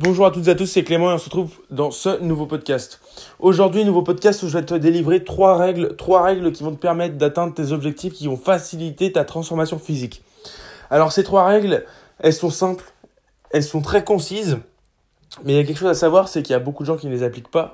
Bonjour à toutes et à tous, c'est Clément et on se retrouve dans ce nouveau podcast. Aujourd'hui, nouveau podcast où je vais te délivrer trois règles qui vont te permettre d'atteindre tes objectifs, qui vont faciliter ta transformation physique. Alors ces trois règles, elles sont simples, elles sont très concises, mais il y a quelque chose à savoir, c'est qu'il y a beaucoup de gens qui ne les appliquent pas.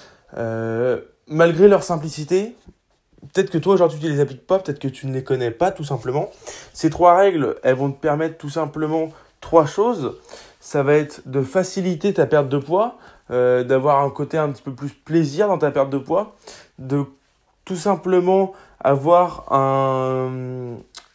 Malgré leur simplicité, peut-être que toi aujourd'hui tu ne les appliques pas, peut-être que tu ne les connais pas tout simplement. Ces trois règles, elles vont te permettre tout simplement trois choses. Ça va être de faciliter ta perte de poids, d'avoir un côté un petit peu plus plaisir dans ta perte de poids, de tout simplement avoir un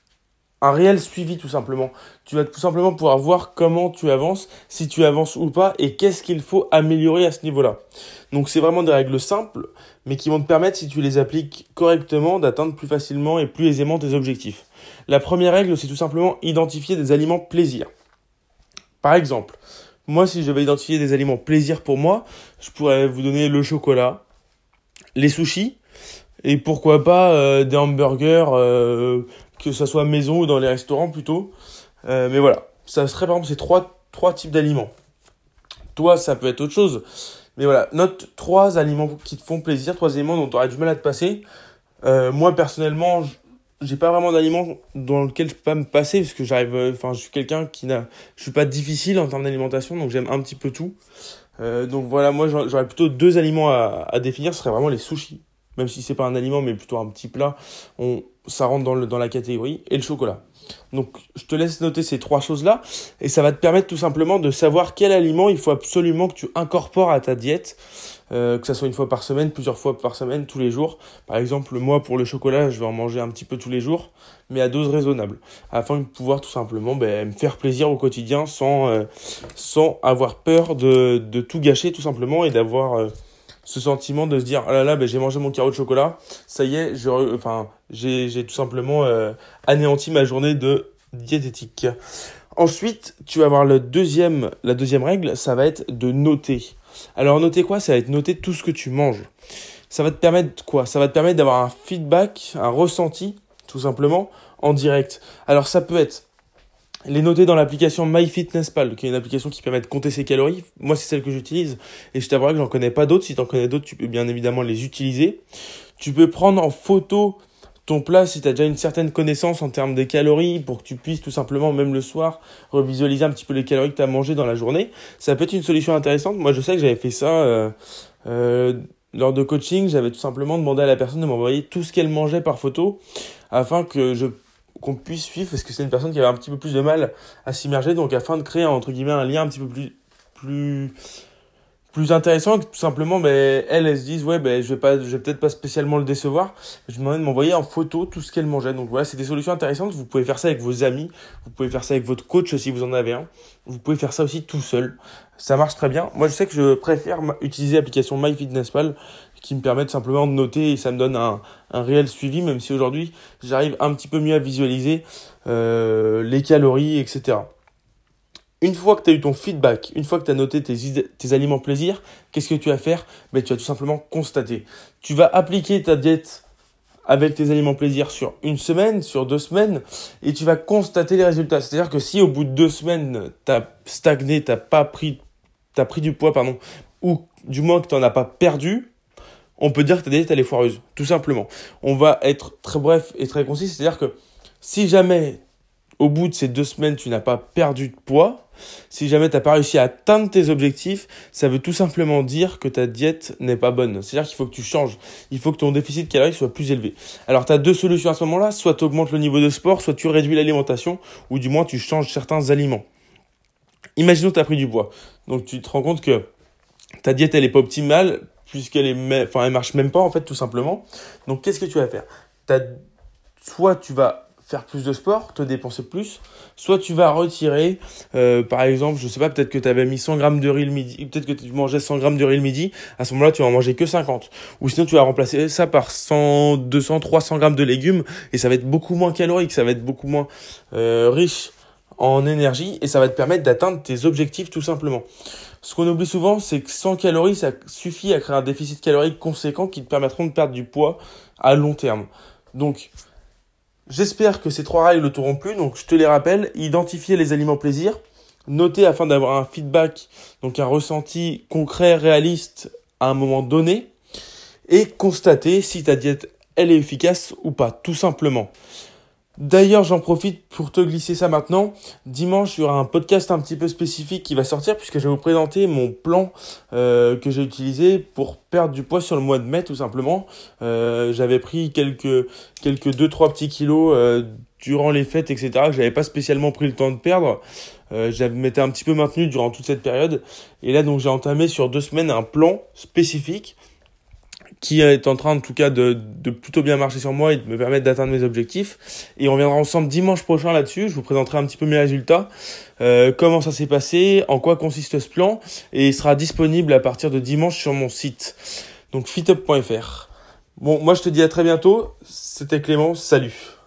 réel suivi tout simplement. Tu vas tout simplement pouvoir voir comment tu avances, si tu avances ou pas et qu'est-ce qu'il faut améliorer à ce niveau-là. Donc c'est vraiment des règles simples mais qui vont te permettre, si tu les appliques correctement, d'atteindre plus facilement et plus aisément tes objectifs. La première règle, c'est tout simplement identifier des aliments plaisir. Par exemple, moi, si je vais identifier des aliments plaisir pour moi, je pourrais vous donner le chocolat, les sushis, et pourquoi pas des hamburgers, que ça soit maison ou dans les restaurants plutôt. Mais voilà, ça serait par exemple ces trois types d'aliments. Toi, ça peut être autre chose. Mais voilà, note trois aliments qui te font plaisir, trois aliments dont tu aurais du mal à te passer. Moi, personnellement, j'ai pas vraiment d'aliments dans lequel je peux pas me passer parce que je suis quelqu'un je suis pas difficile en termes d'alimentation, donc j'aime un petit peu tout. Donc voilà, moi j'aurais plutôt deux aliments à définir, ce serait vraiment les sushis, même si c'est pas un aliment mais plutôt un petit plat, ça rentre dans la catégorie, et le chocolat. Donc je te laisse noter ces trois choses-là et ça va te permettre tout simplement de savoir quel aliment il faut absolument que tu incorpores à ta diète, que ça soit une fois par semaine, plusieurs fois par semaine, tous les jours. Par exemple, moi pour le chocolat, je vais en manger un petit peu tous les jours, mais à dose raisonnable, afin de pouvoir tout simplement me faire plaisir au quotidien sans avoir peur de tout gâcher tout simplement et d'avoir ce sentiment de se dire « Ah là là, j'ai mangé mon carreau de chocolat, ça y est, j'ai tout simplement anéanti ma journée de diététique. » Ensuite, tu vas avoir la deuxième règle, ça va être de noter. Alors noter quoi? Ça va être noter tout ce que tu manges. Ça va te permettre quoi? Ça va te permettre d'avoir un feedback, un ressenti, tout simplement, en direct. Alors ça peut être les noter dans l'application MyFitnessPal, qui est une application qui permet de compter ses calories. Moi, c'est celle que j'utilise et je t'avouerai que j'en connais pas d'autres. Si tu en connais d'autres, tu peux bien évidemment les utiliser. Tu peux prendre en photo ton plat si tu as déjà une certaine connaissance en termes des calories pour que tu puisses tout simplement, même le soir, revisualiser un petit peu les calories que tu as mangées dans la journée. Ça peut être une solution intéressante. Moi, je sais que j'avais fait ça lors de coaching. J'avais tout simplement demandé à la personne de m'envoyer tout ce qu'elle mangeait par photo afin qu'on puisse suivre, parce que c'est une personne qui avait un petit peu plus de mal à s'immerger, donc afin de créer entre guillemets un lien un petit peu plus intéressant, que tout simplement elle se dise je vais peut-être pas spécialement le décevoir, je me demandais de m'envoyer en photo tout ce qu'elle mangeait. Donc voilà, c'est des solutions intéressantes. Vous pouvez faire ça avec vos amis, vous pouvez faire ça avec votre coach si vous en avez un, vous pouvez faire ça aussi tout seul, ça marche très bien. Moi je sais que je préfère utiliser l'application MyFitnessPal qui me permet simplement de noter et ça me donne un réel suivi, même si aujourd'hui j'arrive un petit peu mieux à visualiser les calories, etc. Une fois que tu as eu ton feedback, une fois que tu as noté tes aliments plaisir, qu'est-ce que tu vas faire? Tu vas tout simplement constater. Tu vas appliquer ta diète avec tes aliments plaisir sur une semaine, sur 2 semaines, et tu vas constater les résultats. C'est-à-dire que si au bout de 2 semaines, tu as stagné, tu as pris du poids, ou du moins que tu n'en as pas perdu, on peut dire que ta diète elle est foireuse, tout simplement. On va être très bref et très concis, c'est-à-dire que si jamais au bout de ces 2 semaines tu n'as pas perdu de poids, si jamais tu n'as pas réussi à atteindre tes objectifs, ça veut tout simplement dire que ta diète n'est pas bonne. C'est-à-dire qu'il faut que tu changes, il faut que ton déficit calorique soit plus élevé. Alors tu as 2 solutions à ce moment-là, soit tu augmentes le niveau de sport, soit tu réduis l'alimentation, ou du moins tu changes certains aliments. Imaginons que tu as pris du poids, donc tu te rends compte que ta diète elle n'est pas optimale, puisqu'elle elle marche même pas en fait tout simplement. Donc qu'est-ce que tu vas faire? Soit tu vas faire plus de sport, te dépenser plus, soit tu vas retirer, par exemple, je sais pas, peut-être que tu avais mis 100 grammes de riz le midi, peut-être que tu mangeais 100 grammes de riz le midi, à ce moment-là tu vas en manger que 50. Ou sinon tu vas remplacer ça par 100, 200, 300 grammes de légumes et ça va être beaucoup moins calorique, ça va être beaucoup moins riche en énergie et ça va te permettre d'atteindre tes objectifs tout simplement. Ce qu'on oublie souvent, c'est que 100 calories, ça suffit à créer un déficit calorique conséquent qui te permettront de perdre du poids à long terme. Donc, j'espère que ces 3 règles t'auront plu. Donc, je te les rappelle, identifier les aliments plaisir, noter afin d'avoir un feedback, donc un ressenti concret, réaliste à un moment donné, et constater si ta diète elle est efficace ou pas, tout simplement. D'ailleurs, j'en profite pour te glisser ça maintenant. Dimanche, il y aura un podcast un petit peu spécifique qui va sortir puisque je vais vous présenter mon plan que j'ai utilisé pour perdre du poids sur le mois de mai, tout simplement. J'avais pris quelques 2-3 petits kilos durant les fêtes, etc. que j'avais pas spécialement pris le temps de perdre. Je m'étais un petit peu maintenu durant toute cette période. Et là, donc, j'ai entamé sur 2 semaines un plan spécifique qui est en train en tout cas de plutôt bien marcher sur moi et de me permettre d'atteindre mes objectifs. Et on reviendra ensemble dimanche prochain là-dessus. Je vous présenterai un petit peu mes résultats, comment ça s'est passé, en quoi consiste ce plan, et il sera disponible à partir de dimanche sur mon site, donc fitup.fr. Bon, moi je te dis à très bientôt. C'était Clément, salut.